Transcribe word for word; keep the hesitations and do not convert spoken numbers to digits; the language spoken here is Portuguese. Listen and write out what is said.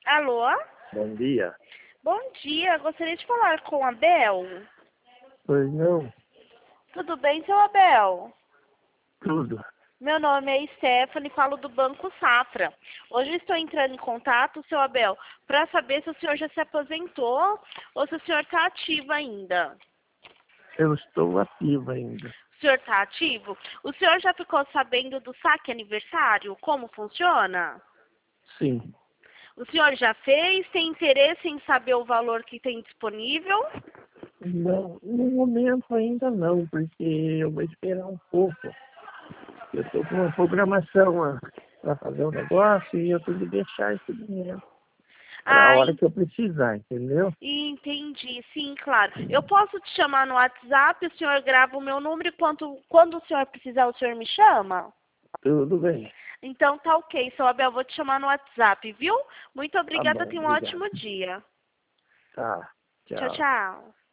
Alô? Bom dia. Bom dia, gostaria de falar com a Abel. Pois não, Tudo bem, seu Abel? tudo. Meu nome é Stephanie, falo do Banco Safra. Hoje eu estou entrando em contato, seu Abel, para saber se o senhor já se aposentou ou se o senhor está ativo ainda. Eu estou ativo ainda. O senhor está ativo? O senhor já ficou sabendo do saque aniversário? Como funciona? Sim. O senhor já fez? Tem interesse em saber o valor que tem disponível? Não, no momento ainda não, porque eu vou esperar um pouco. Eu estou com uma programação para fazer um negócio e eu tenho que deixar esse dinheiro para a Ah, hora que eu precisar, entendeu? entendi, sim, claro. Eu posso te chamar no WhatsApp, o senhor grava o meu número e quando, quando o senhor precisar, o senhor me chama? Tudo bem. Então tá ok, seu Abel, vou te chamar no WhatsApp, viu? Muito Tá obrigada, bom, tenha um obrigado. ótimo dia. Tá, Tchau, tchau. tchau.